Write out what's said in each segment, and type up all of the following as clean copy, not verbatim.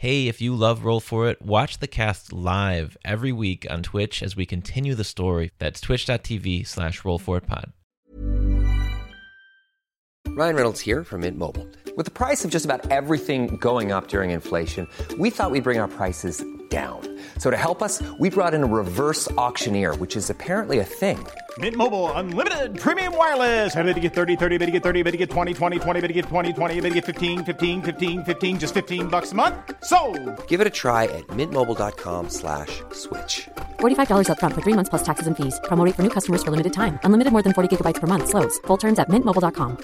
Hey, if you love Roll For It, watch the cast live every week on Twitch as we continue the story. That's twitch.tv/rollforitpod. Ryan Reynolds here from Mint Mobile. With the price of just about everything going up during inflation, we thought we'd bring our prices down. So to help us, we brought in a reverse auctioneer, which is apparently a thing. Mint Mobile Unlimited Premium Wireless. How to get 30, 30, bit to get 30, bit to get 20, 20, 20, bit to get 20, 20, bit to get 15, 15, 15, 15, just $15 a month? Sold! Give it a try at mintmobile.com/switch. $45 up front for 3 months plus taxes and fees. Promo rate for new customers for limited time. Unlimited more than 40 gigabytes per month. Slows full terms at mintmobile.com.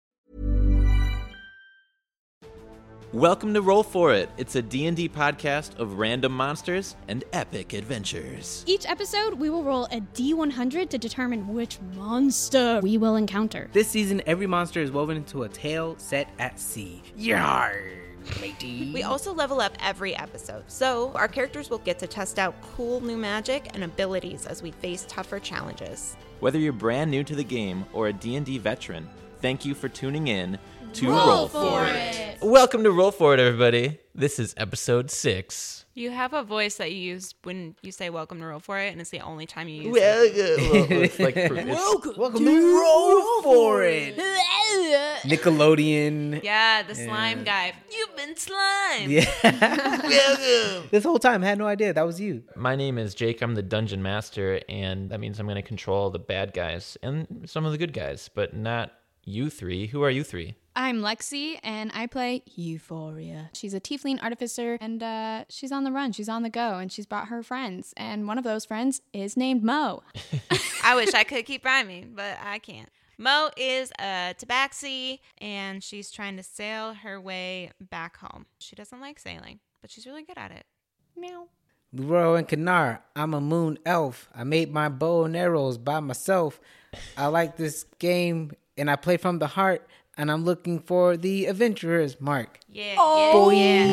Welcome to Roll For It. It's a D&D podcast of random monsters and epic adventures. Each episode, we will roll a D100 to determine which monster we will encounter. This season, every monster is woven into a tale set at sea. Yarr, matey. We also level up every episode, so our characters will get to test out cool new magic and abilities as we face tougher challenges. Whether you're brand new to the game or a D&D veteran, thank you for tuning in to Roll For It. Welcome to Roll For It, everybody. This is episode 6. You have a voice that you use when you say welcome to Roll For It, and it's the only time you use it. It's like Welcome to Roll For It. Nickelodeon. Yeah, the slime guy. You've been slimed. Yeah. This whole time, I had no idea that was you. My name is Jake. I'm the dungeon master, and that means I'm going to control the bad guys and some of the good guys, but not you three. Who are you three? I'm Lexi, and I play Euphoria. She's a tiefling artificer, and she's on the run. She's on the go, and she's brought her friends. And one of those friends is named Mo. I wish I could keep rhyming, but I can't. Mo is a tabaxi, and she's trying to sail her way back home. She doesn't like sailing, but she's really good at it. Meow. Leroy and Kanar, I'm a moon elf. I made my bow and arrows by myself. I like this game, and I play from the heart. And I'm looking for the adventurers, Mark. Yeah. Oh,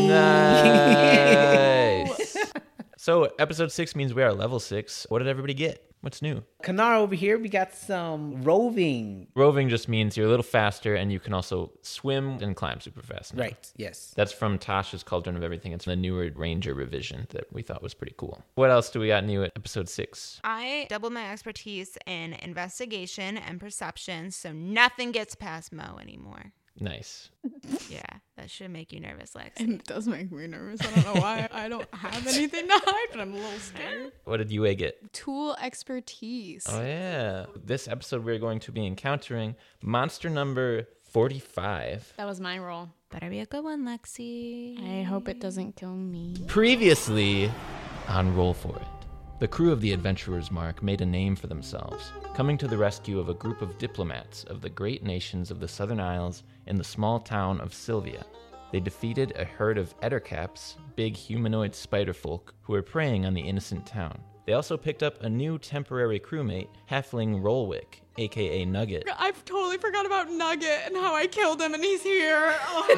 yeah. Nice. So episode 6 means we are level 6. What did everybody get? What's new? Kanar over here, we got some roving. Roving just means you're a little faster, and you can also swim and climb super fast now. Right, yes. That's from Tasha's Cauldron of Everything. It's a newer Ranger revision that we thought was pretty cool. What else do we got new at episode 6? I doubled my expertise in investigation and perception, so nothing gets past Mo anymore. Nice. Yeah, that should make you nervous, Lexi. It does make me nervous. I don't know why. I don't have anything to hide, but I'm a little scared. What did Yue get? Tool expertise. Oh, yeah. This episode, we're going to be encountering monster number 45. That was my roll. Better be a good one, Lexi. I hope it doesn't kill me. Previously on Roll For It, the crew of the Adventurers Mark made a name for themselves, coming to the rescue of a group of diplomats of the great nations of the Southern Isles in the small town of Sylvia. They defeated a herd of ettercaps, big humanoid spider folk, who were preying on the innocent town. They also picked up a new temporary crewmate, Halfling Rolwick, aka Nugget. I totally forgot about Nugget and how I killed him, and he's here.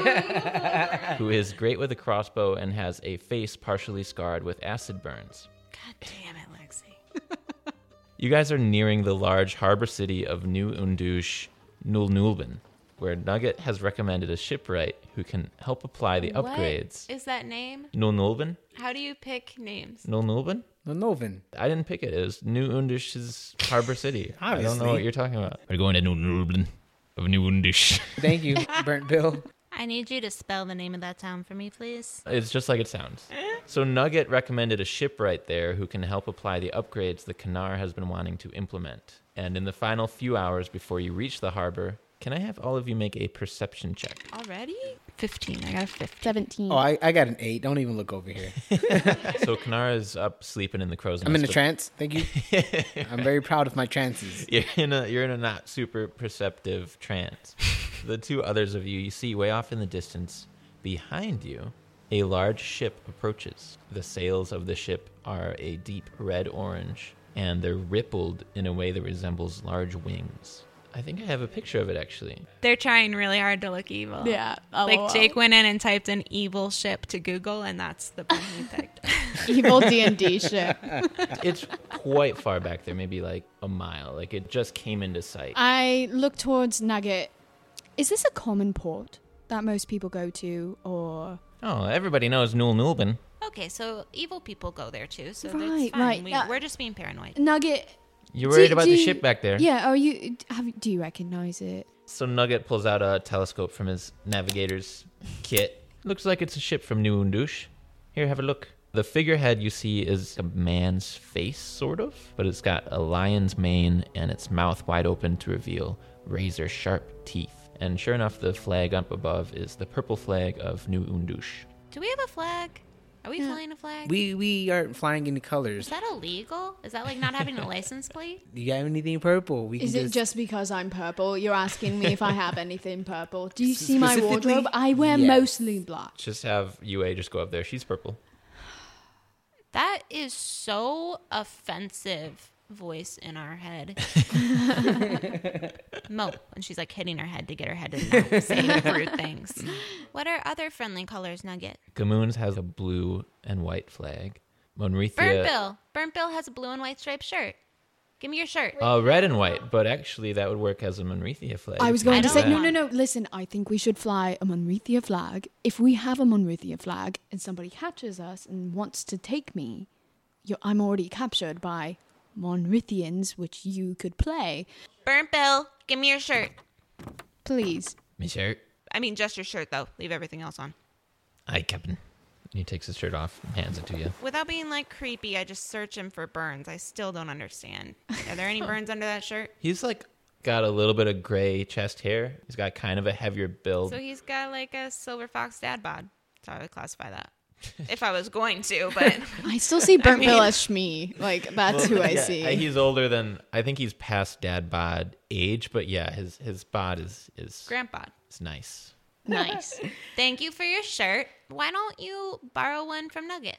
Who is great with a crossbow and has a face partially scarred with acid burns. God damn it, Lexi. You guys are nearing the large harbor city of New Undush, Nulnulben, where Nugget has recommended a shipwright who can help apply the upgrades. What is that name? Nulnulben? How do you pick names? Nulnulben? No, Novin. I didn't pick it. It was New Undush's harbor city. I don't know Obviously. what you're talking about. We're going to Nulnulben of New Undush. Thank you, Burnt Bill. I need you to spell the name of that town for me, please. It's just like it sounds. So Nugget recommended a shipwright there who can help apply the upgrades the Kanar has been wanting to implement. And in the final few hours before you reach the harbor, can I have all of you make a perception check? Already? 15. I got a 15. 17. Oh, I got an 8. Don't even look over here. So Kanar is up sleeping in the crow's nest. I'm in a trance. Thank you. I'm very proud of my trances. You're in a not super perceptive trance. The two others of you see way off in the distance, behind you, a large ship approaches. The sails of the ship are a deep red-orange, and they're rippled in a way that resembles large wings. I think I have a picture of it, actually. They're trying really hard to look evil. Yeah. Like Jake went in and typed an evil ship to Google, and that's the one he picked. Evil D&D ship. It's quite far back there, maybe like a mile. Like it just came into sight. I look towards Nugget. Is this a common port that most people go to, or Oh, everybody knows Nul Nulbin. Okay, so evil people go there too, so Right, that's fine. right. We're just being paranoid. Nugget. You're worried about the ship back there. Yeah, do you recognize it? So Nugget pulls out a telescope from his navigator's kit. Looks like it's a ship from New Undush. Here, have a look. The figurehead you see is a man's face, sort of, but it's got a lion's mane and its mouth wide open to reveal razor-sharp teeth. And sure enough, the flag up above is the purple flag of New Undush. Do we have a flag? Are we flying a flag? We aren't flying any colors. Is that illegal? Is that like not having a license plate? Do you have anything purple? We Is can it just because I'm purple? You're asking me if I have anything purple. Do you see my Specifically, wardrobe? I wear yes. mostly black. Just have UA just go up there. She's purple. That is so offensive. Voice in our head. Mo, and she's like hitting her head to get her head to not say rude things. What are other friendly colors, Nugget? Gamoon's has a blue and white flag. Monrethia... Burnt Bill has a blue and white striped shirt. Give me your shirt. Red and white, but actually that would work as a Monrethia flag. I was if you going to do say, that. no. Listen, I think we should fly a Monrethia flag. If we have a Monrethia flag and somebody catches us and wants to take me, I'm already captured by Monrithians, which you could play. Burnt Bill, give me your shirt. Please. My shirt. I mean, just your shirt, though. Leave everything else on. Aye, Captain. He takes his shirt off and hands it to you. Without being, like, creepy, I just search him for burns. I still don't understand. Are there any burns under that shirt? He's like got a little bit of gray chest hair. He's got kind of a heavier build. So he's got, like, a silver fox dad bod. That's how I would classify that. If I was going to, but... I still see Burnt Bill as Shmee. Like, that's who I see. He's older than... I think he's past dad bod age, but yeah, his bod is Grandpa. It's nice. Nice. Thank you for your shirt. Why don't you borrow one from Nugget?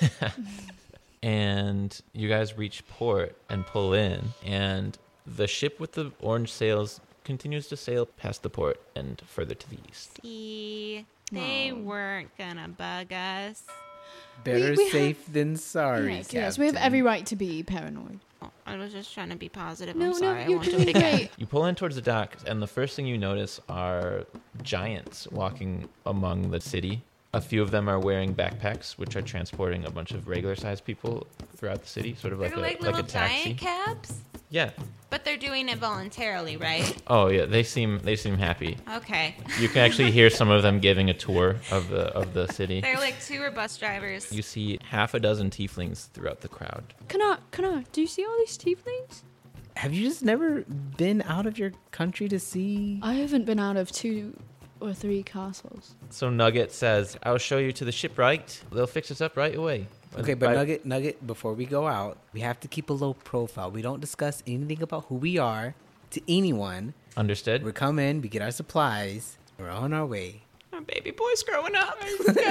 And you guys reach port and pull in, and the ship with the orange sails continues to sail past the port and further to the east. See, they weren't gonna bug us. Better we safe than sorry. Yes, we have Captain. every right to be paranoid. Oh, I was just trying to be positive. No, I'm no, sorry. I you're won't do doing it again. great. You pull in towards the dock, and the first thing you notice are giants walking among the city. A few of them are wearing backpacks, which are transporting a bunch of regular-sized people throughout the city, sort of like They're like a little taxi. giant cabs, Yeah. but they're doing it voluntarily, right? Oh yeah, they seem happy. Okay. You can actually hear some of them giving a tour of the city. They're like tour bus drivers. You see half a dozen tieflings throughout the crowd. Kana, do you see all these tieflings? Have you just never been out of your country to see? I haven't been out of 2 or 3 castles. So Nugget says, "I'll show you to the shipwright. They'll fix us up right away." Okay, but Right- Nugget, before we go out, we have to keep a low profile. We don't discuss anything about who we are to anyone. Understood. We come in, we get our supplies, we're on our way. Our baby boy's growing up.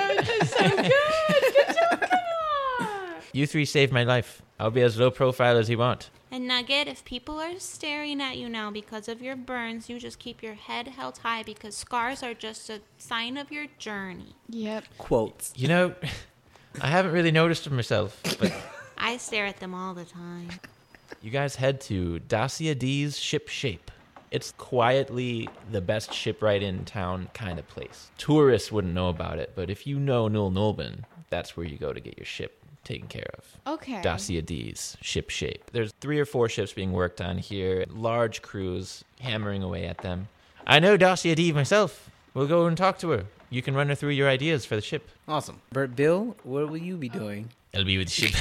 You three saved my life. I'll be as low profile as you want. And Nugget, if people are staring at you now because of your burns, you just keep your head held high because scars are just a sign of your journey. Yep. Quotes. You know, I haven't really noticed them myself, but I stare at them all the time. you guys head to Dacia D's Ship Shape. It's quietly the best shipwright in town kind of place. Tourists wouldn't know about it, but if you know Nul Nulbin, that's where you go to get your ship taken care of. Okay. Dacia D's Ship Shape. There's 3 or 4 ships being worked on here, large crews hammering away at them. I know Dacia D myself. We'll go and talk to her. You can run her through your ideas for the ship. Awesome. Bert Bill, what will you be doing? I'll be with the ship.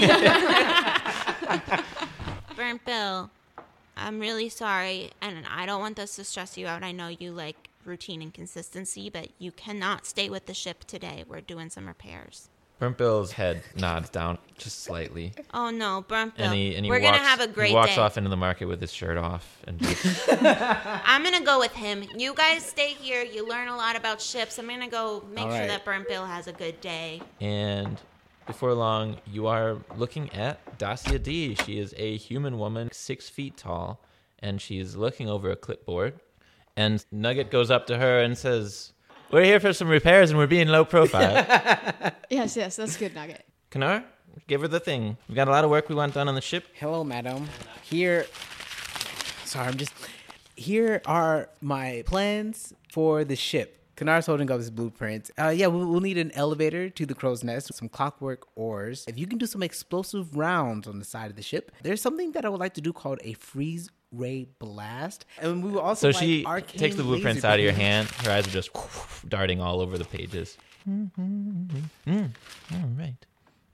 Burnt Bill, I'm really sorry, and I don't want this to stress you out. I know you like routine and consistency, but you cannot stay with the ship today. We're doing some repairs. Burnt Bill's head nods down just slightly. Oh no, Burnt Bill. And he We're walks, gonna have a great he walks day. off into the market with his shirt off. And just, I'm gonna go with him. You guys stay here. You learn a lot about ships. I'm gonna go make All sure right. that Burnt Bill has a good day. and before long, you are looking at Dacia D. She is a human woman, 6 feet tall, and she's looking over a clipboard. And Nugget goes up to her and says, "We're here for some repairs and we're being low profile." Yes, that's good, Nugget. Kanar, give her the thing. We've got a lot of work we want done on the ship. Hello, madam. Here are my plans for the ship. Kanar's holding up his blueprints. We'll need an elevator to the crow's nest, some clockwork ores. If you can do some explosive rounds on the side of the ship, there's something that I would like to do called a freeze ray blast. And we will also So she takes the blueprints out of your hand. Her eyes are just darting all over the pages. All right.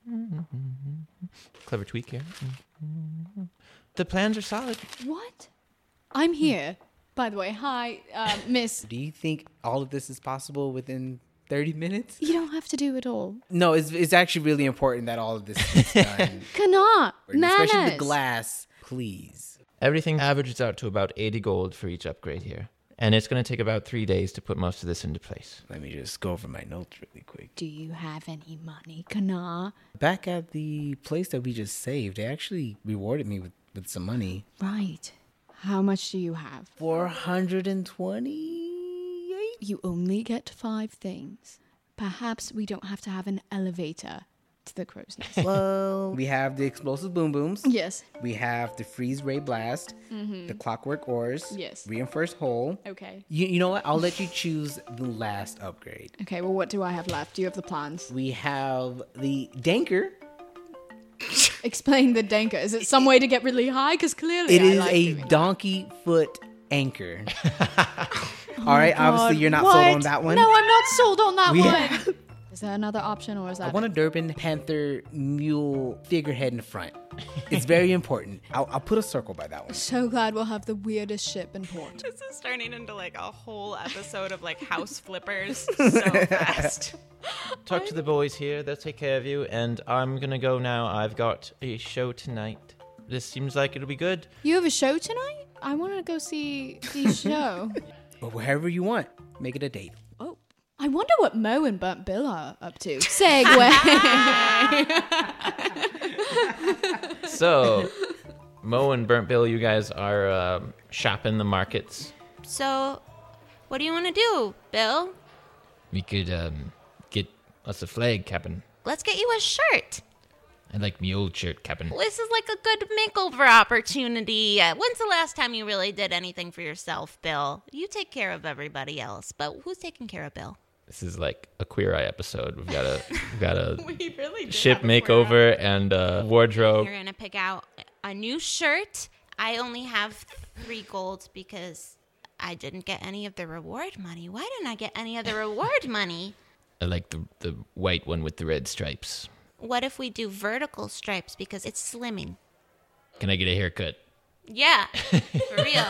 Clever tweak here. The plans are solid. What? I'm here. By the way, hi, Miss. Do you think all of this is possible within 30 minutes? You don't have to do it all. No, it's actually really important that all of this is done. Kanar, Especially manners. the glass, please. Everything averages out to about 80 gold for each upgrade here. And it's going to take about 3 days to put most of this into place. Let me just go over my notes really quick. Do you have any money, Kanar? Back at the place that we just saved, they actually rewarded me with some money. Right. How much do you have? 428? You only get 5 things. Perhaps we don't have to have an elevator to the crow's nest. Well, we have the explosive boom booms. Yes. We have the freeze ray blast, the clockwork ores, Yes. reinforced hull. Okay. You know what? I'll let you choose the last upgrade. Okay, well, what do I have left? Do you have the plans? We have the Danker. Explain the Denka. Is it some way to get really high? Because clearly It I is like a doing that. donkey foot anchor. All right, obviously you're not What? sold on that one. No, I'm not sold on that We one. have- Is there another option or is that I want a Durban Panther mule figurehead in the front. It's very important. I'll put a circle by that one. So glad we'll have the weirdest ship in port. This is turning into like a whole episode of like house flippers so fast. Talk to the boys here. They'll take care of you. And I'm going to go now. I've got a show tonight. This seems like it'll be good. You have a show tonight? I want to go see the show. But wherever you want, make it a date. Oh, I wonder what Mo and Burnt Bill are up to. Segue. So, Mo and Burnt Bill, you guys are shopping the markets. So, what do you want to do, Bill? We could get us a flag, Captain. Let's get you a shirt. I like me old shirt, Captain. This is like a good makeover opportunity. When's the last time you really did anything for yourself, Bill? You take care of everybody else, but who's taking care of Bill? This is like a Queer Eye episode. We've got a We really did ship have a Queer makeover and wardrobe. You're gonna pick out a new shirt. I only have 3 gold because I didn't get any of the reward money. Why didn't I get any of the reward money? I like the white one with the red stripes. What if we do vertical stripes because it's slimming? Can I get a haircut? Yeah, for real.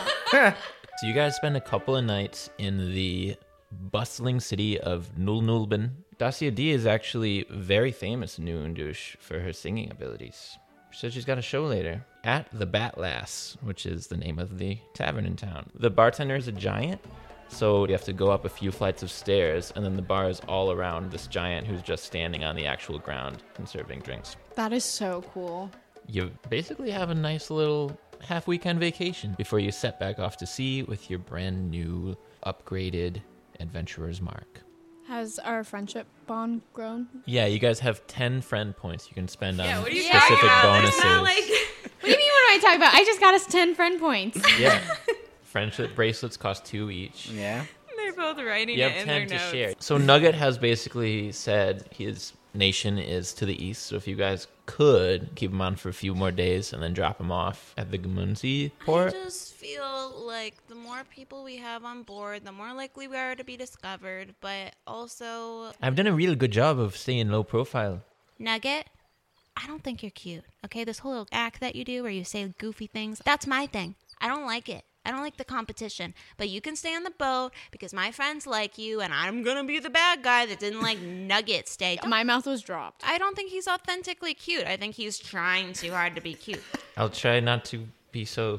So you guys spend a couple of nights in the bustling city of Nulnulben. Dacia D is actually very famous in Nuundush for her singing abilities. She said she's got a show later at the Bat Lass, which is the name of the tavern in town. The bartender is a giant, so you have to go up a few flights of stairs, and then the bar is all around this giant who's just standing on the actual ground and serving drinks. That is so cool. You basically have a nice little half-weekend vacation before you set back off to sea with your brand new, upgraded Adventurer's Mark. Has our friendship bond grown? Yeah, you guys have 10 friend points you can spend on what are you specific talking about? bonuses. There's not, like- What do you mean? What am I talking about? I just got us 10 friend points. Yeah. Friendship bracelets cost 2 each. Yeah. They're both writing You it have in 10 their to notes. share. So Nugget has basically said his nation is to the east, so if you guys could keep him on for a few more days and then drop him off at the Gamunzi I port. just feel like the more people we have on board, the more likely we are to be discovered. But also, I've done a real good job of staying low profile. Nugget, I don't think you're cute. Okay, this whole act that you do where you say goofy things, that's my thing. I don't like it. I don't like the competition. But you can stay on the boat because my friends like you, and I'm gonna be the bad guy that didn't like Nugget stay. My mouth was dropped. I don't think he's authentically cute. I think he's trying too hard to be cute. I'll try not to be so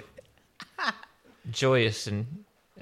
joyous and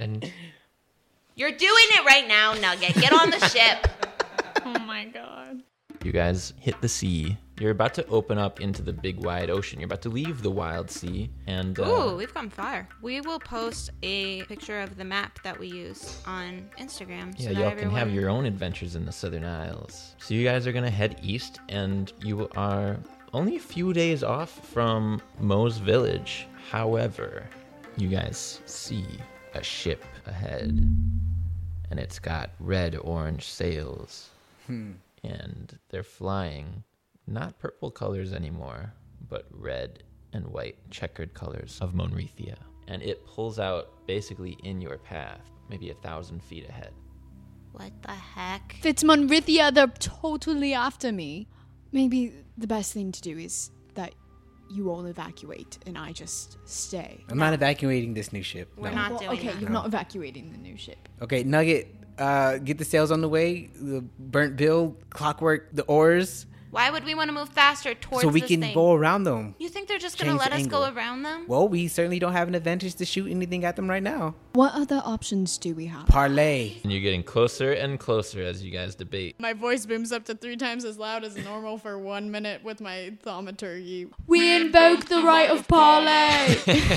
You're doing it right now, Nugget. Get on the ship. Oh my god. you guys hit the sea. You're about to open up into the big wide ocean. You're about to leave the wild sea and Ooh, we've come far. We will post a picture of the map that we use on Instagram. yeah, so that y'all can have everyone- your own adventures in the Southern Isles. So you guys are gonna head east, and you are only a few days off from Mo's village. However, you guys see a ship ahead, and it's got red-orange sails. And they're flying not purple colors anymore, but red and white checkered colors of Monrithia. And it pulls out basically in your path, maybe 1,000 feet ahead. What the heck? If it's Monrithia, they're totally after me. Maybe the best thing to do is that you all evacuate and I just stay. I'm not evacuating this new ship. We're No. not Well, doing okay, that. you're not evacuating the new ship. Okay, Nugget, get the sails on the way. The burnt bill, clockwork, the oars, Why would we want to move faster towards so we this can thing? go around them. You think they're just going to Change let the us go angle. around them? Well, we certainly don't have an advantage to shoot anything at them right now. What other options do we have? Parlay. And you're getting closer and closer as you guys debate. My voice booms up to 3 times as loud as normal for 1 minute with my thaumaturgy. We invoke the right of parley.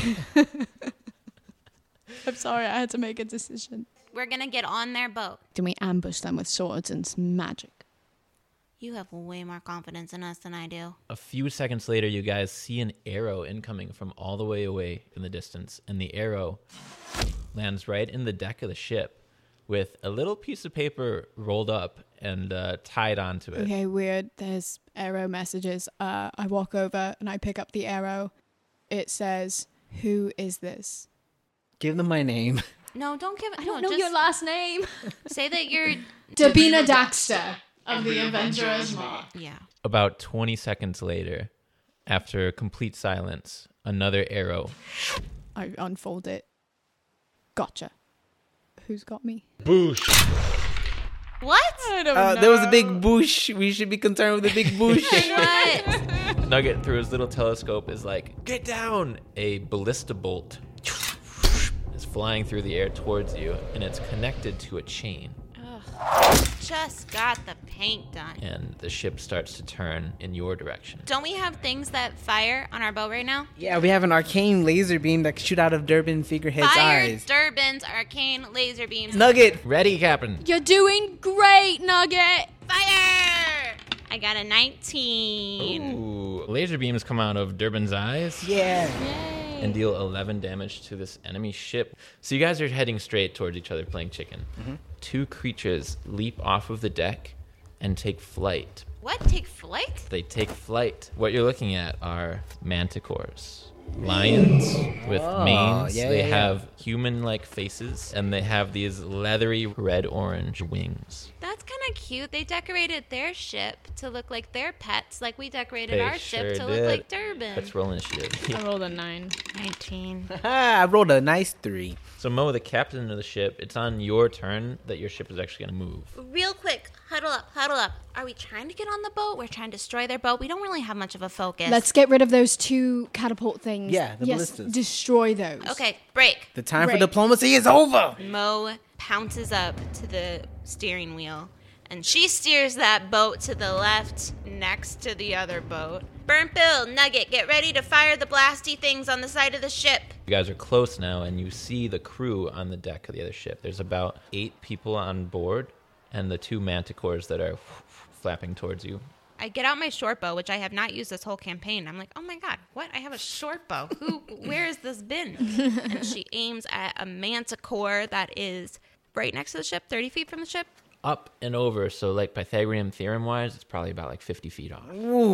I'm sorry, I had to make a decision. We're going to get on their boat. Then we ambush them with swords and some magic. You have way more confidence in us than I do. A few seconds later, you guys see an arrow incoming from all the way away in the distance, and the arrow lands right in the deck of the ship with a little piece of paper rolled up and tied onto it. Okay, weird. There's arrow messages. I walk over and I pick up the arrow. It says, "Who is this?" Give them my name. No, don't give it. I don't know your last name. Say that you're. Davina Daxter of the Adventurer's Mark. Yeah. About 20 seconds later, after complete silence, another arrow. I unfold it. Gotcha. Who's got me? What? I don't know. There was a big bush. We should be concerned with the big bush. What? Nugget, through his little telescope, is like, "Get down!" A ballista bolt is flying through the air towards you, and it's connected to a chain. Just got the paint done. And the ship starts to turn in your direction. Don't we have things that fire on our boat right now? Yeah, we have an arcane laser beam that can shoot out of Durbin Figurehead's Fire eyes. Durbin's arcane laser beams. Nugget. Ready, Captain? You're doing great, Nugget. Fire! I got a 19. Ooh, laser beams come out of Durbin's eyes Yeah. and deal 11 damage to this enemy ship. So you guys are heading straight towards each other playing chicken. Two creatures leap off of the deck and take flight. What? Take flight? They take flight. What you're looking at are manticores. Lions with manes. yeah, They yeah, yeah. have human-like faces, and they have these leathery red-orange wings. That's kind of cute. They decorated their ship to look like their pets, like we decorated They our ship sure to look did. like Durbin. Let's roll initiative. I rolled a 9. 19. I rolled a nice 3. So Mo, the captain of the ship, it's on your turn that your ship is actually going to move. Real quick, huddle up, huddle up. Are we trying to get on the boat? We're trying to destroy their boat. We don't really have much of a focus. Let's get rid of those two catapult things. Yeah, the yes, ballistas. Destroy those. Okay, break. The time for Right. diplomacy is over. Mo pounces up to the steering wheel, and she steers that boat to the left next to the other boat. Burnt Bill, Nugget, get ready to fire the blasty things on the side of the ship. You guys are close now, and you see the crew on the deck of the other ship. There's about 8 people on board, and the 2 manticores that are flapping towards you. I get out my short bow, which I have not used this whole campaign. I'm like, oh my god, what? I have a short bow. Where has this been? And she aims at a manticore that is right next to the ship, 30 feet from the ship. Up and over, so like Pythagorean theorem-wise, it's probably about like 50 feet off.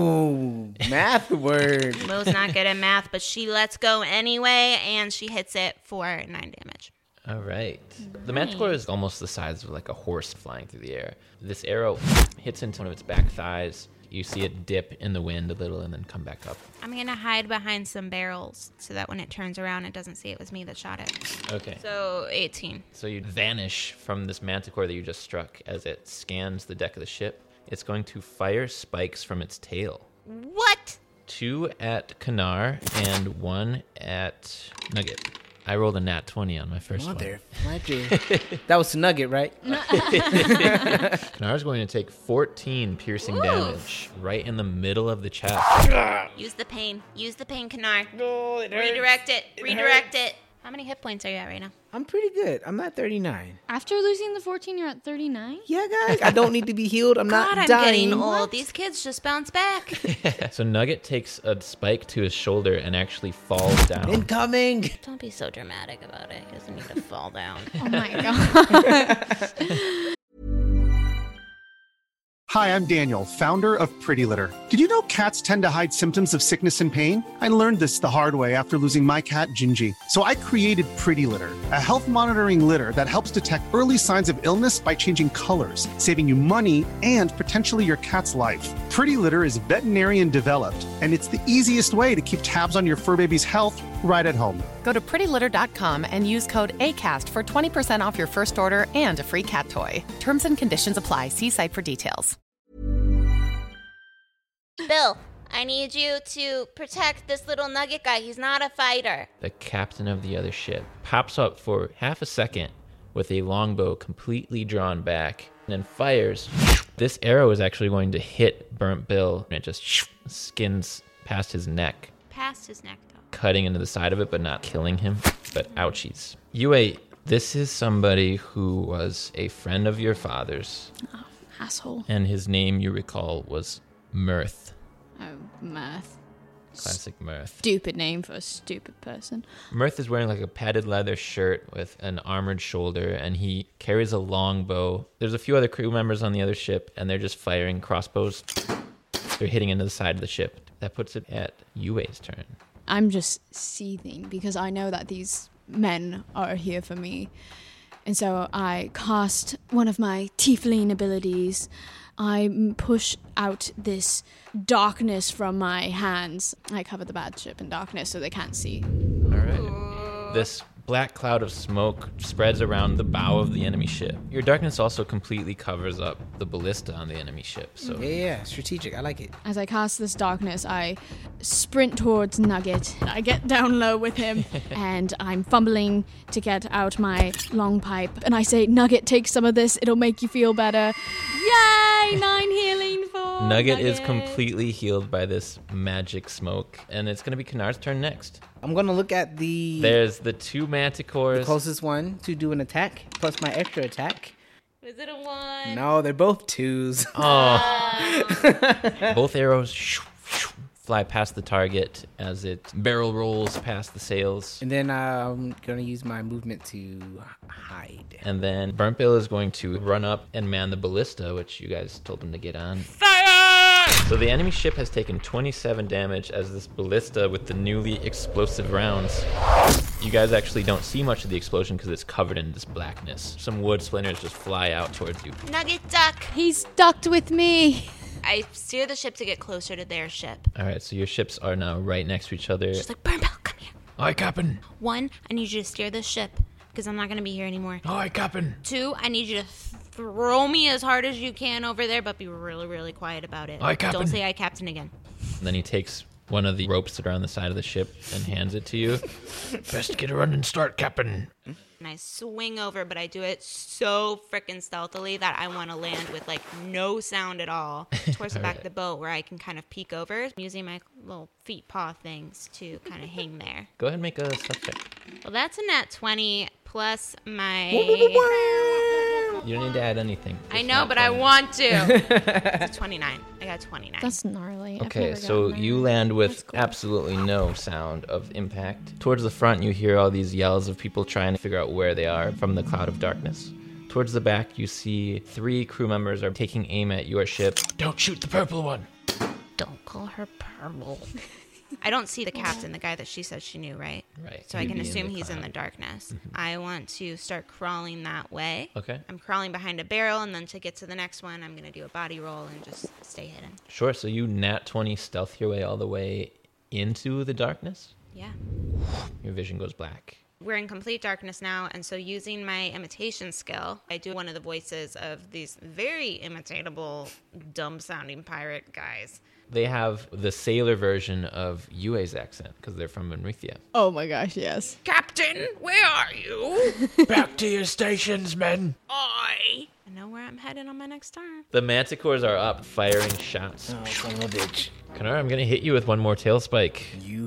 Ooh, math word. Mo's not good at math, but she lets go anyway, and she hits it for 9 damage. All right. The manticore is almost the size of like a horse flying through the air. This arrow hits into one of its back thighs. You see it dip in the wind a little and then come back up. I'm going to hide behind some barrels so that when it turns around, it doesn't see it was me that shot it. Okay. So 18. So you vanish from this manticore that you just struck as it scans the deck of the ship. It's going to fire spikes from its tail. What? 2 at Kanar and 1 at Nugget. I rolled a nat 20 on my first one. Mother fletcher. That was Nugget, right? Kanar's going to take 14 piercing damage right in the middle of the chest. Use the pain. Use the pain, Kanar. No, it hurts. Redirect it. Redirect it. How many hit points are you at right now? I'm pretty good. I'm at 39. After losing the 14, you're at 39? Yeah, guys. I don't need to be healed. I'm God, not I'm dying. getting old. These kids just bounce back. So Nugget takes a spike to his shoulder and actually falls down. Incoming. Don't be so dramatic about it. He doesn't need to fall down. Oh my god. Hi, I'm Daniel, founder of Pretty Litter. Did you know cats tend to hide symptoms of sickness and pain? I learned this the hard way after losing my cat, Gingy. So I created Pretty Litter, a health monitoring litter that helps detect early signs of illness by changing colors, saving you money and potentially your cat's life. Pretty Litter is veterinarian developed, and it's the easiest way to keep tabs on your fur baby's health right at home. Go to prettylitter.com and use code ACAST for 20% off your first order and a free cat toy. Terms and conditions apply. See site for details. Bill, I need you to protect this little Nugget guy. He's not a fighter. The captain of the other ship pops up for half a second with a longbow completely drawn back and then fires. This arrow is actually going to hit Burnt Bill, and it just skins past his neck. Past his neck, though. Cutting into the side of it, but not killing him. But ouchies. Yue, this is somebody who was a friend of your father's. Oh, asshole. And his name, you recall, was Mirth. Oh, Mirth. Classic Mirth. Stupid name for a stupid person. Mirth is wearing like a padded leather shirt with an armored shoulder, and he carries a longbow. There's a few other crew members on the other ship, and they're just firing crossbows. They're hitting into the side of the ship. That puts it at Yue's turn. I'm just seething because I know that these men are here for me. And so I cast one of my tiefling abilities. I push out this darkness from my hands. I cover the bad ship in darkness so they can't see. All right. This black cloud of smoke spreads around the bow of the enemy ship. Your darkness also completely covers up the ballista on the enemy ship. So Yeah, strategic. I like it. As I cast this darkness, I sprint towards Nugget. I get down low with him, and I'm fumbling to get out my long pipe. And I say, Nugget, take some of this. It'll make you feel better. Yay! 9 healing for Nugget is completely healed by this magic smoke. And it's going to be Kanar's turn next. I'm going to look at There's the 2 manticores. the closest one to do an attack, plus my extra attack. Was it a 1? No, they're both 2s. Oh. Both arrows fly past the target as it barrel rolls past the sails. And then I'm going to use my movement to hide. And then Burnt Bill is going to run up and man the ballista, which you guys told him to get on. Fire! So the enemy ship has taken 27 damage as this ballista with the newly explosive rounds. You guys actually don't see much of the explosion because it's covered in this blackness. Some wood splinters just fly out towards you. Nugget, duck! He's ducked with me. I steer the ship to get closer to their ship. All right, so your ships are now right next to each other. She's like, Burnt Bill, come here. Aye, Captain. 1, I need you to steer this ship because I'm not going to be here anymore. Aye, Captain. 2, I need you to throw me as hard as you can over there, but be really, really quiet about it. Aye, Captain. Don't say aye, Captain again. And then he takes one of the ropes that are on the side of the ship and hands it to you. Best get a running start, Captain. And I swing over, but I do it so freaking stealthily that I want to land with like no sound at all towards the back of the boat where I can kind of peek over, using my little feet paw things to kind of hang there. Go ahead and make a stealth check. Well, that's a nat 20 plus my... You don't need to add anything. I know, but I want to. It's a 29. I got 29. That's gnarly. Okay, so you land with absolutely no sound of impact. Towards the front, you hear all these yells of people trying to figure out where they are from the cloud of darkness. Towards the back, you see 3 crew members are taking aim at your ship. Don't shoot the purple one. Don't call her purple. I don't see the captain, the guy that she said she knew, right? Right. So I He'd can be in assume the he's in cloud. the darkness. I want to start crawling that way. Okay. I'm crawling behind a barrel, and then to get to the next one, I'm going to do a body roll and just stay hidden. Sure, so you nat 20 stealth your way all the way into the darkness? Yeah. Your vision goes black. We're in complete darkness now, and so using my imitation skill, I do one of the voices of these very imitatable, dumb-sounding pirate guys. They have the sailor version of Yue's accent because they're from Monrithia. Oh my gosh, yes. Captain, where are you? Back to your stations, men. I know where I'm headed on my next turn. The manticores are up, firing shots. Oh, son of a bitch. Kanar, I'm going to hit you with one more tail spike. You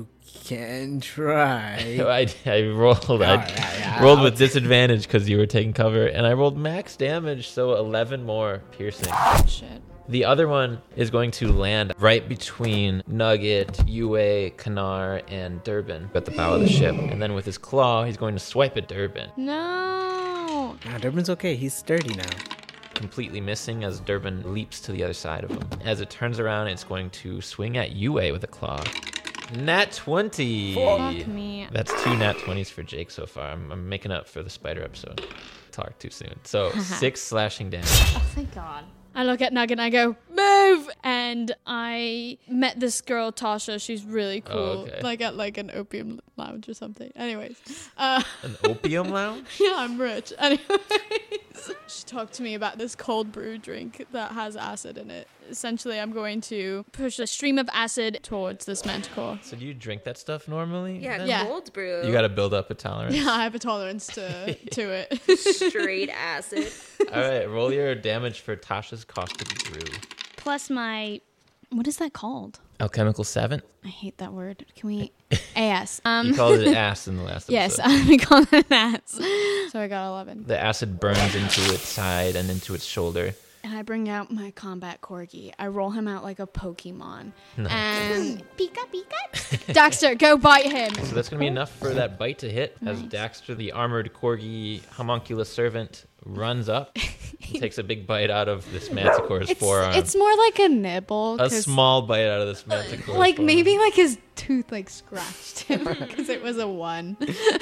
can try. I rolled with disadvantage because you were taking cover, and I rolled max damage, so 11 more piercing. Shit. The other one is going to land right between Nugget, Yue, Kanar, and Durbin at the bow of the ship. And then with his claw, he's going to swipe at Durbin. No. Nah, Durbin's okay. He's sturdy now. Completely missing as Durbin leaps to the other side of him. As it turns around, it's going to swing at Yue with a claw. Nat 20. Fuck me. That's 2 nat 20s for Jake so far. I'm making up for the spider episode. Talk too soon. So 6 slashing damage. Oh, thank God. I look at Nugget and I go, move! And I met this girl, Tasha. She's really cool. Oh, okay. Like at like an opium lounge or something. Anyways. An opium lounge? Yeah, I'm rich. Anyways. She talked to me about this cold brew drink that has acid in it. Essentially, I'm going to push a stream of acid towards this manticore. So do you drink that stuff normally? Yeah, cold brew. You got to build up a tolerance. Yeah, I have a tolerance to it. Straight acid. All right, roll your damage for Tasha's caustic brew. Plus my, what is that called? Alchemical 7? I hate that word. Can we? AS. You called it ass in the last Yes, episode. we called it AS. So I got 11. The acid burns into its side and into its shoulder. And I bring out my combat corgi. I roll him out like a Pokemon. Nice. And Pika Pika. Daxter, go bite him. So that's going to be enough for that bite to hit as Daxter, the armored corgi homunculus servant, runs up and takes a big bite out of this manticore's forearm. It's more like a nibble. A small bite out of this manticore's like forearm. maybe like his tooth like scratched him because it was a 1.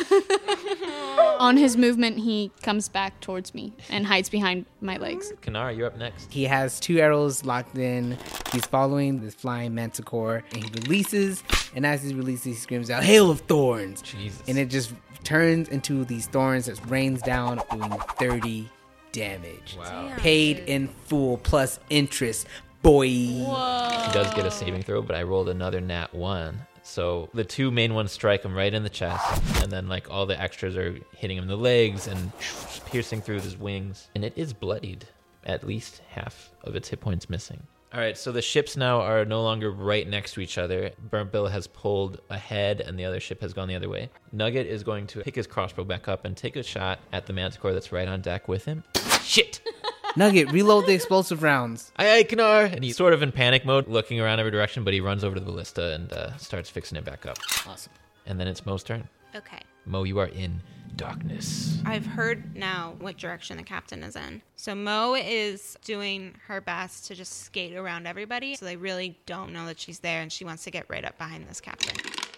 On his movement, he comes back towards me and hides behind my legs. Kanar, you're up next. He has 2 arrows locked in. He's following this flying manticore, and he releases. And as he releases, he screams out, "Hail of thorns!" Jesus. And it just turns into these thorns that rains down, doing 30 damage. Wow. Damn, Paid in full plus interest, boy. Whoa. He does get a saving throw, but I rolled another nat 1. So the 2 main ones strike him right in the chest, and then like all the extras are hitting him in the legs and piercing through his wings. And it is bloodied. At least half of its hit points missing. All right, so the ships now are no longer right next to each other. Burnt Bill has pulled ahead, and the other ship has gone the other way. Nugget is going to pick his crossbow back up and take a shot at the manticore that's right on deck with him. Shit! Nugget, reload the explosive rounds. Aye, Kanar! And he's sort of in panic mode, looking around every direction, but he runs over to the ballista and starts fixing it back up. Awesome. And then it's Mo's turn. Okay. Mo, you are in darkness. I've heard now what direction the captain is in. So Mo is doing her best to just skate around everybody. So they really don't know that she's there, and she wants to get right up behind this captain.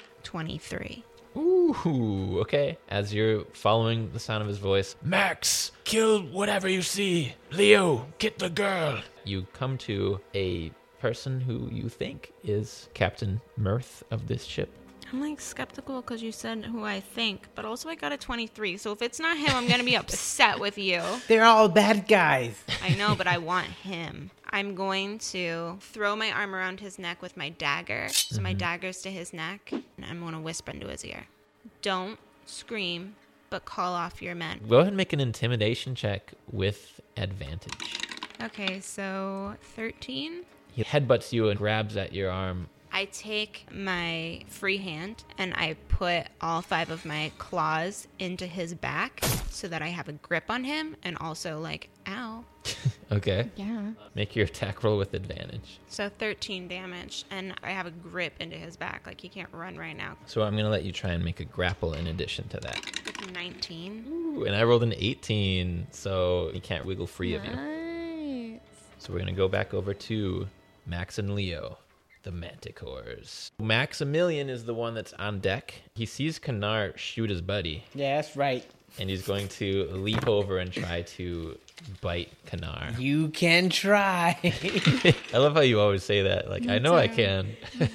23. Ooh, okay. As you're following the sound of his voice, Max, kill whatever you see. Leo, get the girl. You come to a person who you think is Captain Mirth of this ship. I'm like skeptical because you said who I think, but also I got a 23. So if it's not him, I'm going to be upset with you. They're all bad guys. I know, but I want him. I'm going to throw my arm around his neck with my dagger. So my dagger's to his neck, and I'm going to whisper into his ear. Don't scream, but call off your men. Go ahead and make an intimidation check with advantage. Okay, so 13. He headbutts you and grabs at your arm. I take my free hand and I put all 5 of my claws into his back so that I have a grip on him and also like, ow. Okay. Yeah. Make your attack roll with advantage. So 13 damage and I have a grip into his back. Like he can't run right now. So I'm going to let you try and make a grapple in addition to that. With 19. Ooh, and I rolled an 18, so he can't wiggle free of you. Nice. So we're going to go back over to Max and Leo, the manticores. Maximilian is the one that's on deck. He sees Kanar shoot his buddy. Yeah, that's right. And he's going to leap over and try to bite Kanar. You can try. I love how you always say that. Like, I know I can.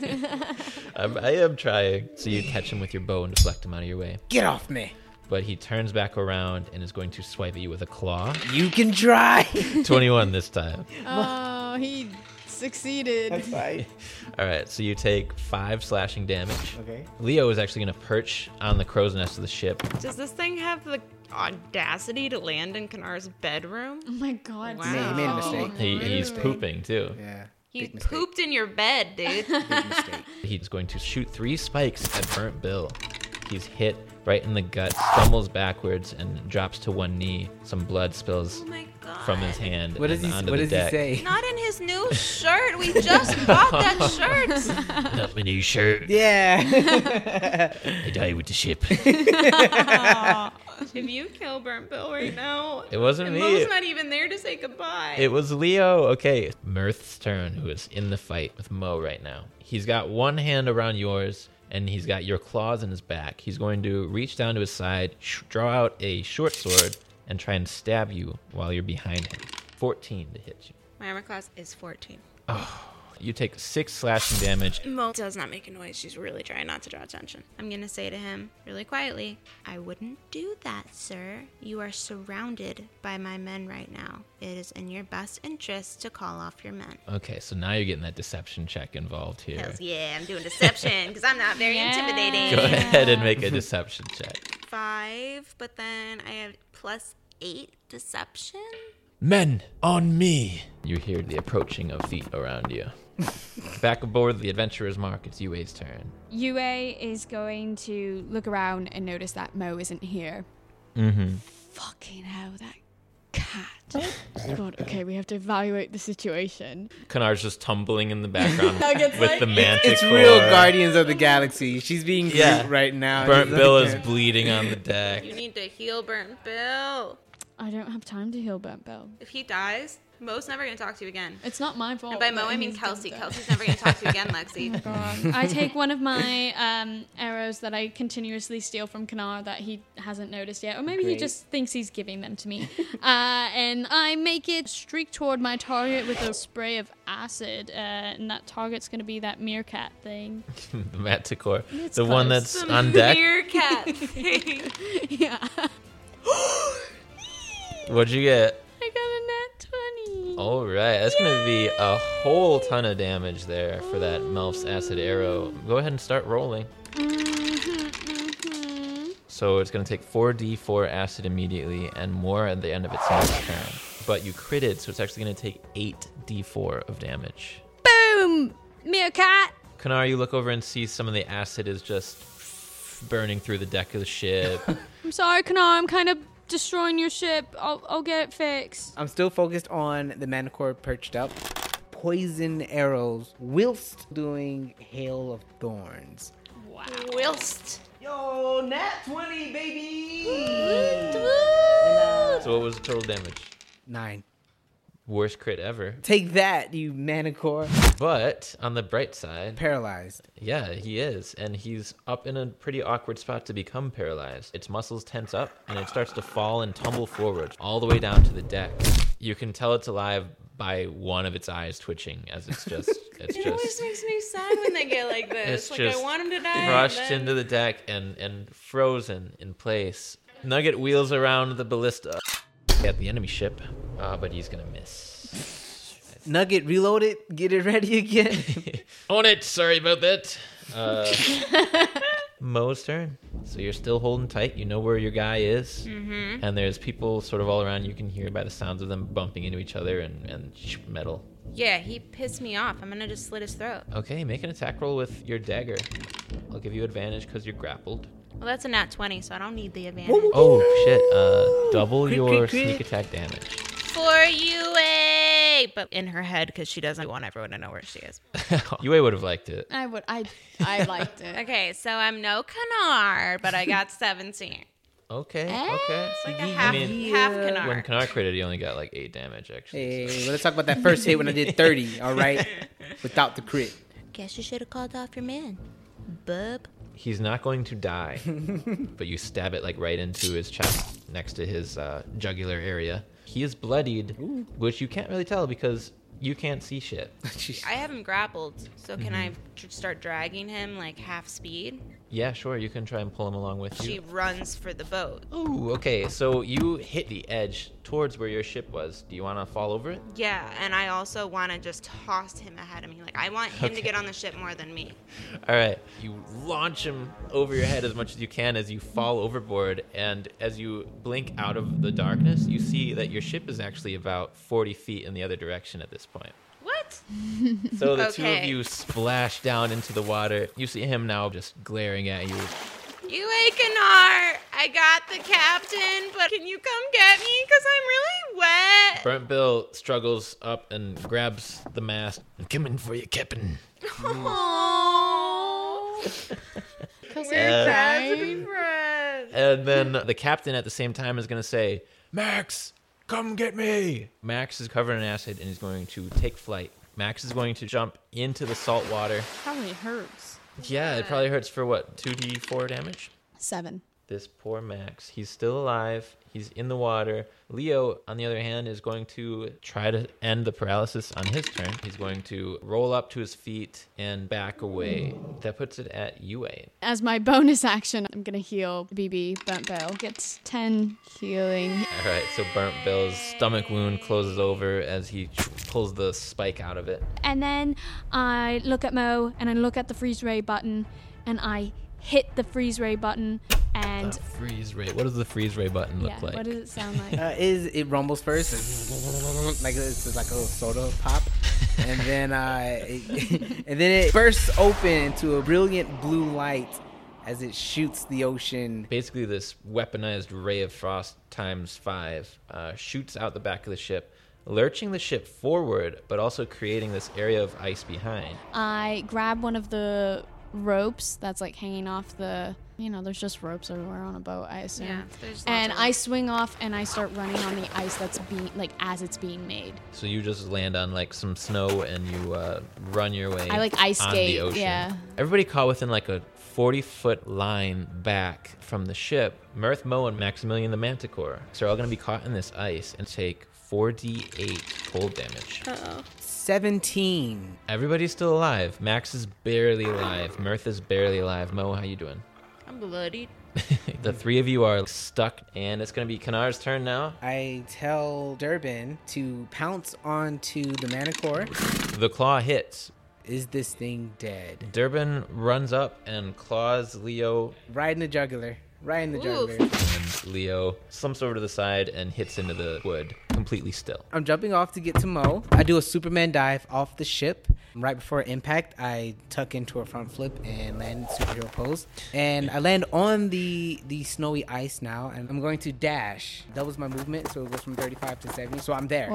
I am trying. So you catch him with your bow and deflect him out of your way. Get off me. But he turns back around and is going to swipe at you with a claw. You can try. 21 this time. Oh, he succeeded. That's fine. All right, so you take 5 slashing damage. Okay. Leo is actually going to perch on the crow's nest of the ship. Does this thing have the audacity to land in Kanar's bedroom? Oh my God. Wow. He made a mistake. He's pooping too. Yeah. You Big mistake. pooped in your bed, dude. Big mistake. He's going to shoot 3 spikes at Burnt Bill. He's hit right in the gut, stumbles backwards, and drops to one knee. Some blood spills Oh my god. from his hand What does and he? onto What the does he deck. say? Not in his new shirt. We just bought that shirt. Not my new shirt. Yeah. I die with the ship. If you kill Burnt Bill right now, It wasn't and me. Mo's not even there to say goodbye. It was Leo. Okay, Mirth's turn, who is in the fight with Mo right now. He's got one hand around yours, and he's got your claws in his back. He's going to reach down to his side, draw out a short sword, and try and stab you while you're behind him. 14 to hit you. My armor class is 14. You take 6 slashing damage. Mo does not make a noise. She's really trying not to draw attention. I'm going to say to him really quietly, I wouldn't do that, sir. You are surrounded by my men right now. It is in your best interest to call off your men. Okay, so now you're getting that deception check involved here. Hells yeah, I'm doing deception because I'm not very intimidating. Go ahead and make a deception check. 5, but then I have +8 deception. Men, on me! You hear the approaching of feet around you. Back aboard the Adventurer's Mark, it's Yue's turn. Yue is going to look around and notice that Mo isn't here. Mm-hmm. Fucking hell, that cat. God, okay, we have to evaluate the situation. Kanar's just tumbling in the background Nuggets with like- the manticore. It's real Guardians of the Galaxy. She's being Yeah. Groot right now. Burnt She's Bill like- is bleeding on the deck. You need to heal Burnt Bill. I don't have time to heal Burnt Bill. If he dies, Mo's never going to talk to you again. It's not my fault. And by Mo, that I mean he's Kelsey. dead. Kelsey's never going to talk to you again, Lexi. God. I take one of my arrows that I continuously steal from Kanar that he hasn't noticed yet, or maybe he Great. just thinks he's giving them to me, and I make it streak toward my target with a spray of acid, and that target's going to be that meerkat thing. The manticore. It's The one close. that's The on deck. meerkat thing. Yeah. What'd you get? I got a nat 20. All right, that's going to be a whole ton of damage there for that Melf's acid arrow. Go ahead and start rolling. So it's going to take 4d4 acid immediately and more at the end of its next turn. But you critted, so it's actually going to take 8d4 of damage. Boom! Meerkat! Kanar, you look over and see some of the acid is just burning through the deck of the ship. I'm sorry, Kanar. I'm kind of destroying your ship. I'll get it fixed. I'm still focused on the Manticore perched up. Poison arrows whilst doing Hail of Thorns. Whilst. Yo, nat 20, baby! So what was the total damage? 9. Worst crit ever. Take that, you Manticore. But on the bright side, Paralyzed. yeah, he is. And he's up in a pretty awkward spot to become paralyzed. Its muscles tense up and it starts to fall and tumble forward all the way down to the deck. You can tell it's alive by one of its eyes twitching as it's just It always makes me sad when they get like this. it's Like, just I want him to die. crushed and then- into the deck and frozen in place. Nugget wheels around the ballista at the enemy ship, but he's gonna miss. Nugget, reload it. Get it ready again. On it. Sorry about that. Mo's turn. So you're still holding tight. You know where your guy is. Mm-hmm. And there's people sort of all around. You can hear by the sounds of them bumping into each other and metal. Yeah, he pissed me off. I'm gonna just slit his throat. Okay, make an attack roll with your dagger. I'll give you advantage because you're grappled. Well, that's a nat 20, so I don't need the advantage. Oh, shit. Double Crit, your crit, crit. sneak attack damage. For Yue! But in her head, because she doesn't want everyone to know where she is. Yue would have liked it. I liked it. Okay, so I'm no Kanar, but I got 17. Okay. It's like a half Kanar. When Kanar critted, he only got like 8 damage, actually. Hey, well, let's talk about that first hit when I did 30, all right? Without the crit. Guess you should have called off your man, bub. He's not going to die, but you stab it like right into his chest next to his jugular area. He is bloodied, which you can't really tell because you can't see shit. I have him grappled, so can I start dragging him like half speed? Yeah, sure, you can try and pull him along with She you. runs for the boat. Ooh, okay, so you hit the edge towards where your ship was. Do you want to fall over it? Yeah, and I also want to just toss him ahead of me. Like, I want him to get on the ship more than me. All right, you launch him over your head as much as you can as you fall overboard, and as you blink out of the darkness, you see that your ship is actually about 40 feet in the other direction at this point. What? So the two of Okay. you splash down into the water. You see him now just glaring at you. Yue Kanar, I got the captain, but can you come get me? Because I'm really wet. Burnt Bill struggles up and grabs the mast. I'm coming for you, Captain. Oh. Because We're crazy friends. And then the captain at the same time is going to say, Max, come get me. Max is covered in acid and he's going to take flight. Max is going to jump into the salt water. Probably hurts. Yeah, it probably hurts for what, 2d4 damage? 7. This poor Max. He's still alive. He's in the water. Leo, on the other hand, is going to try to end the paralysis on his turn. He's going to roll up to his feet and back away. That puts it at Yue. As my bonus action, I'm going to heal BB. Burnt Bill gets 10 healing. All right, so Burnt Bill's stomach wound closes over as he pulls the spike out of it. And then I look at Mo and I look at the freeze ray button and I hit the freeze ray button and The freeze ray. What does the freeze ray button look like? what does it sound like? It rumbles first, like it's like a little soda pop, and then it bursts open into a brilliant blue light as it shoots the ocean. Basically, this weaponized ray of frost times 5 shoots out the back of the ship, lurching the ship forward, but also creating this area of ice behind. I grab one of the ropes that's like hanging off the, there's just ropes everywhere on a boat, I assume. Yeah, there's lots and of I swing off and I start running on the ice that's being, like, as it's being made. So you just land on like some snow and you run your way I, like, ice on skate, the ocean. yeah. Everybody caught within like a 40-foot line back from the ship. Mirth, Mo, and Maximilian the Manticore. So they're all going to be caught in this ice and take 4d8 cold damage. 17. Everybody's still alive. Max is barely alive. Mirth is barely alive. Mo, how you doing? I'm bloodied. The three of you are stuck, and it's going to be Kanar's turn now. I tell Durbin to pounce onto the Manticore. The claw hits. Is this thing dead? Durbin runs up and claws Leo. Right in the jugular. Right in the jugular. And Leo slumps over to the side and hits into the wood, completely still. I'm jumping off to get to Mo. I do a Superman dive off the ship. Right before impact, I tuck into a front flip and land in superhero pose. And I land on the snowy ice now, and I'm going to dash. Doubles my movement, so it goes from 35 to 70. So I'm there.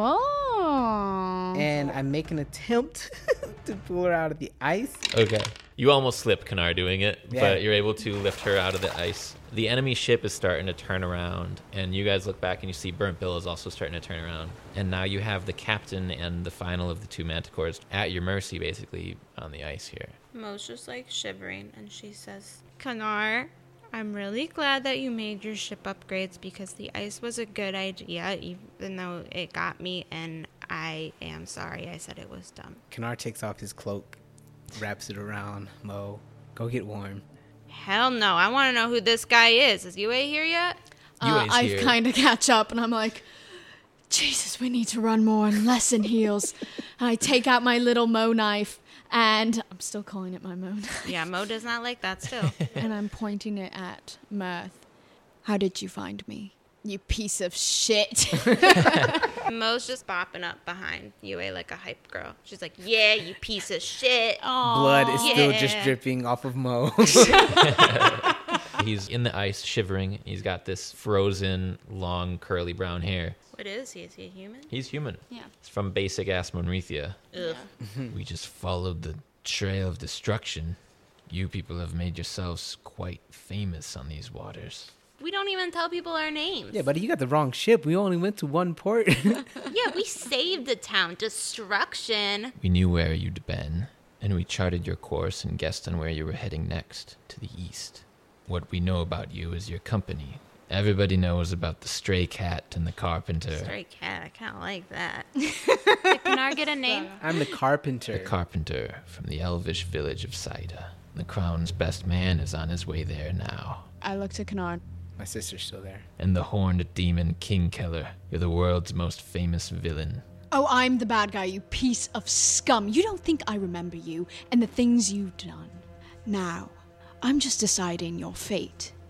Oh. And I make an attempt to pull her out of the ice. Okay. You almost slip, Kanar, doing it, Yeah. but you're able to lift her out of the ice. The enemy ship is starting to turn around, and you guys look back and you see Burnt Bill is also starting to turn around. And now you have the captain and the final of the two manticores at your mercy, basically, on the ice here. Mo's just like shivering, and she says, Kanar, I'm really glad that you made your ship upgrades because the ice was a good idea, even though it got me, and I am sorry I said it was dumb. Kanar takes off his cloak, wraps it around Mo. Go get warm. Hell no, I want to know who this guy is. Is Yue here yet? I kind of catch up and I'm like, Jesus, we need to run more and lessen heals. And I take out my little Mo knife and I'm still calling it my Mo knife. Yeah, Mo does not like that still. And I'm pointing it at Mirth. How did you find me? You piece of shit. Mo's just bopping up behind Yue like a hype girl. She's like, yeah, you piece of shit. Blood is still yeah. just dripping off of Mo. He's in the ice, shivering. He's got this frozen, long, curly brown hair. What is he? Is he a human? He's human. Yeah. It's from basic-ass Monrethia. Ugh. We just followed the trail of destruction. You people have made yourselves quite famous on these waters. We don't even tell people our names. Yeah, buddy, you got the wrong ship. We only went to one port. Yeah, we saved the town. Destruction. We knew where you'd been, and we charted your course and guessed on where you were heading next, to the east. What we know about you is your company. Everybody knows about the stray cat and the carpenter. Stray cat. I kind of like that. Did Kanar get a name? I'm the carpenter. The carpenter from the elvish village of Saida. The crown's best man is on his way there now. I look to Kanar. My sister's still there. And the horned demon King Keller. You're the world's most famous villain. Oh, I'm the bad guy, you piece of scum. You don't think I remember you and the things you've done. Now, I'm just deciding your fate.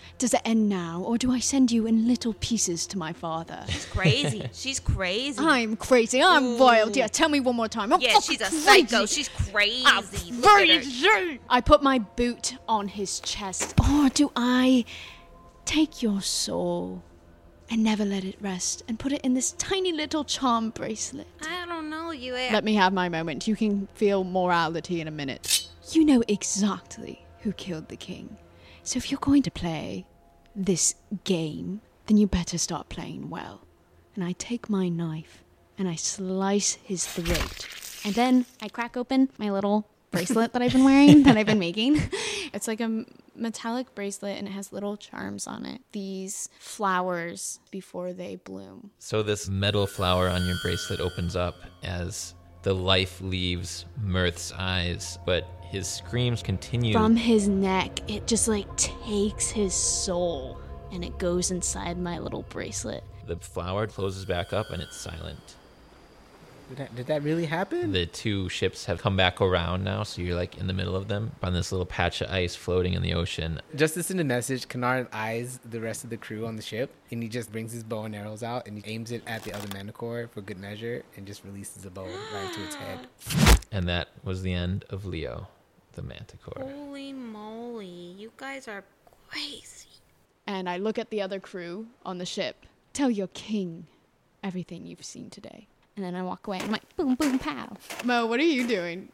Does it end now, or do I send you in little pieces to my father? She's crazy. She's crazy. I'm crazy. I'm wild. Yeah, tell me one more time. I'm Yeah, she's a crazy. psycho. She's crazy. I'm Look at her. crazy. I put my boot on his chest. Or do I take your soul and never let it rest and put it in this tiny little charm bracelet? I don't know, you. Let me have my moment. You can feel morality in a minute. You know exactly who killed the king. So if you're going to play this game, then you better start playing well. And I take my knife and I slice his throat. And then I crack open my little bracelet that I've been wearing, that I've been making. It's like a metallic bracelet and it has little charms on it. These flowers before they bloom. So this metal flower on your bracelet opens up as the life leaves Mirth's eyes, but his screams continue. From his neck, it just like takes his soul and it goes inside my little bracelet. The flower closes back up and it's silent. Did that really happen? The two ships have come back around now, so you're like in the middle of them on this little patch of ice floating in the ocean. Just to send a message, Kanar eyes the rest of the crew on the ship, and he just brings his bow and arrows out, and he aims it at the other Manticore for good measure, and just releases the bow right into its head. And that was the end of Leo, the Manticore. Holy moly, you guys are crazy. And I look at the other crew on the ship. Tell your king everything you've seen today. And then I walk away and I'm like, boom, boom, pow. Mo, what are you doing?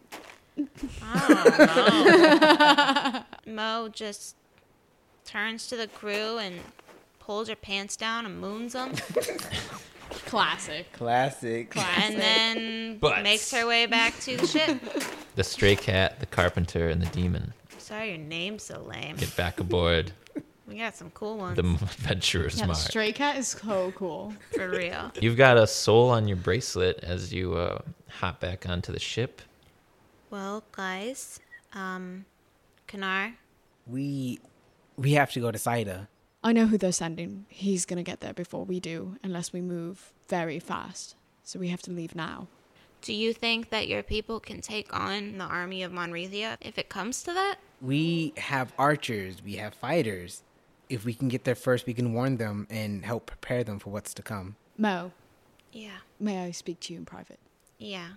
I don't know. Mo just turns to the crew and pulls her pants down and moons them. Classic. And then Butts. makes her way back to the ship. The stray cat, the carpenter, and the demon Sorry your name's so lame. get back aboard We got some cool ones. the adventurer's Yeah, mark. Stray Cat is so cool. For real. You've got a soul on your bracelet as you hop back onto the ship. Well, guys, Kanar, We have to go to Saida. I know who they're sending. He's going to get there before we do, unless we move very fast. So we have to leave now. do you think that your people can take on the army of Monrethia if it comes to that? We have archers. We have fighters. If we can get there first, we can warn them and help prepare them for what's to come. Mo, Yeah. may I speak to you in private? Yeah.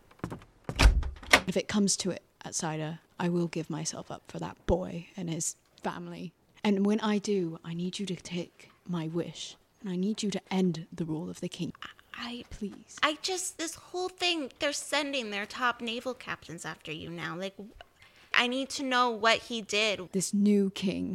If it comes to it at Cider, I will give myself up for that boy and his family. And when I do, I need you to take my wish. And I need you to end the rule of the king. Please. This whole thing, they're sending their top naval captains after you now. Like, I need to know what he did. This new king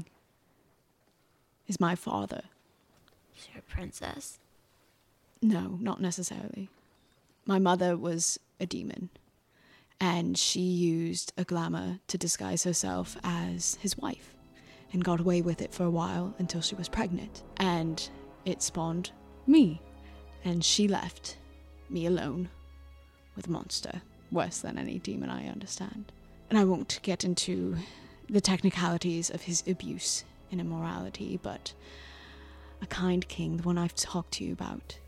is my father. Is your princess? No, not necessarily. My mother was a demon, and she used a glamour to disguise herself as his wife, and got away with it for a while until she was pregnant, and it spawned me, and she left me alone with a monster, worse than any demon I understand. And I won't get into the technicalities of his abuse and immorality, but a kind king, the one I've talked to you about,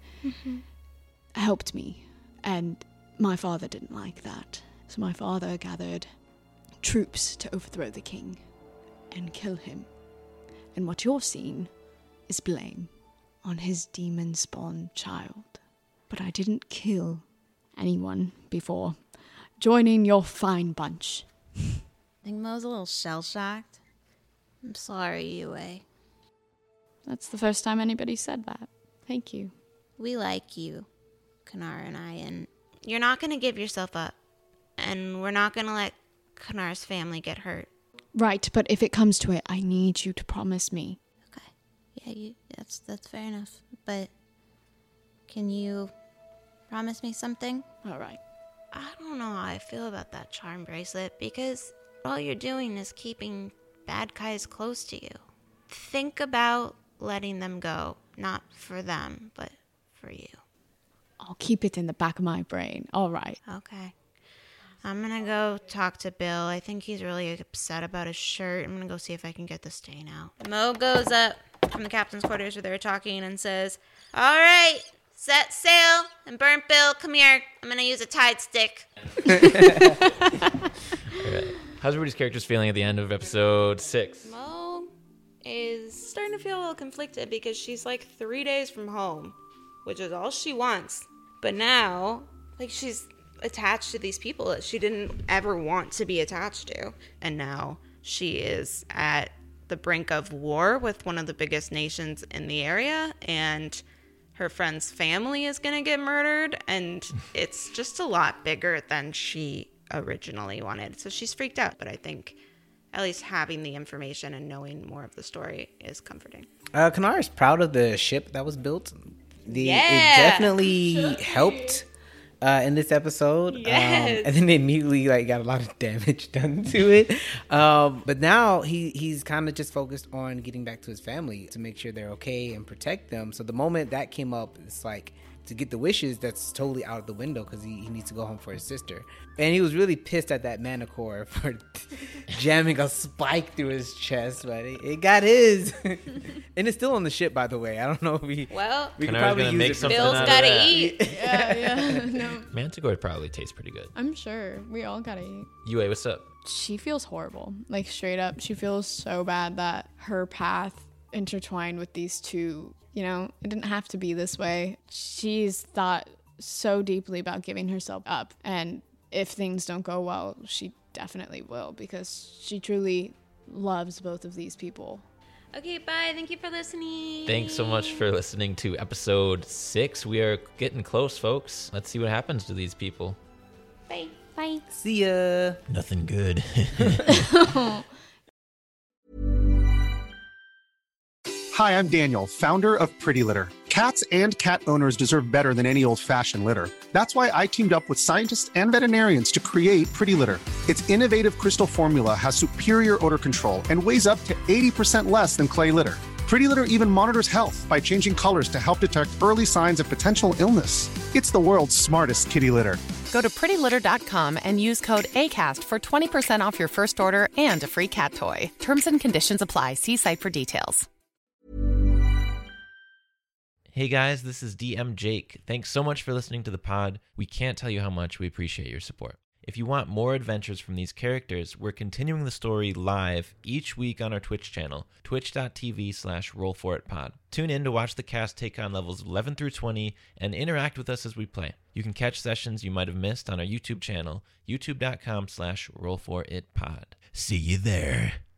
helped me, and my father didn't like that. So my father gathered troops to overthrow the king and kill him. And what you're seeing is blame on his demon-spawned child. But I didn't kill anyone before joining your fine bunch. I think Mo's a little shell-shocked. I'm sorry, Yue. That's the first time anybody said that. Thank you. We like you, Kanar and I, and you're not going to give yourself up. And we're not going to let Kanar's family get hurt. Right, but if it comes to it, I need you to promise me. Okay. Yeah, that's fair enough. But can you promise me something? All right. I don't know how I feel about that charm bracelet because all you're doing is keeping bad guys close to you. Think about letting them go, not for them, but for you. I'll keep it in the back of my brain. All right. Okay. I'm gonna go talk to Bill. I think he's really upset about his shirt. I'm gonna go see if I can get the stain out. Mo goes up from the captain's quarters where they're talking and says, "All right, set sail and burnt Bill, come here. I'm gonna use a tide stick." All right. How's everybody's characters feeling at the end of episode 6? Mo is starting to feel a little conflicted because she's like 3 days from home, which is all she wants. But now, like, she's attached to these people that she didn't ever want to be attached to. And now she is at the brink of war with one of the biggest nations in the area, and her friend's family is going to get murdered, and it's just a lot bigger than she originally wanted. So she's freaked out, but I think at least having the information and knowing more of the story is comforting. Kanar is proud of the ship that was built. It definitely helped in this episode. Yes. And then they immediately got a lot of damage done to it. But now he's kind of just focused on getting back to his family to make sure they're okay and protect them. So the moment that came up, it's like, to get the wishes, that's totally out of the window because he needs to go home for his sister. And he was really pissed at that Manticore for jamming a spike through his chest, but it got his. And it's still on the ship, by the way. I don't know if we could probably use make it. something Bill's out of gotta that. eat. Yeah. No, Manticore probably tastes pretty good. I'm sure we all gotta eat. Yue, what's up? She feels horrible. Like, straight up, she feels so bad that her path intertwined with these two. You know, it didn't have to be this way. She's thought so deeply about giving herself up. And if things don't go well, she definitely will, because she truly loves both of these people. Okay, bye. Thank you for listening. Thanks so much for listening to episode 6. We are getting close, folks. Let's see what happens to these people. Bye. Bye. See ya. Nothing good. Hi, I'm Daniel, founder of Pretty Litter. Cats and cat owners deserve better than any old-fashioned litter. That's why I teamed up with scientists and veterinarians to create Pretty Litter. Its innovative crystal formula has superior odor control and weighs up to 80% less than clay litter. Pretty Litter even monitors health by changing colors to help detect early signs of potential illness. It's the world's smartest kitty litter. Go to prettylitter.com and use code ACAST for 20% off your first order and a free cat toy. Terms and conditions apply. See site for details. Hey guys, this is DM Jake. Thanks so much for listening to the pod. We can't tell you how much we appreciate your support. If you want more adventures from these characters, we're continuing the story live each week on our Twitch channel, twitch.tv/rollforitpod. Tune in to watch the cast take on levels 11 through 20 and interact with us as we play. You can catch sessions you might have missed on our YouTube channel, youtube.com/rollforitpod. See you there.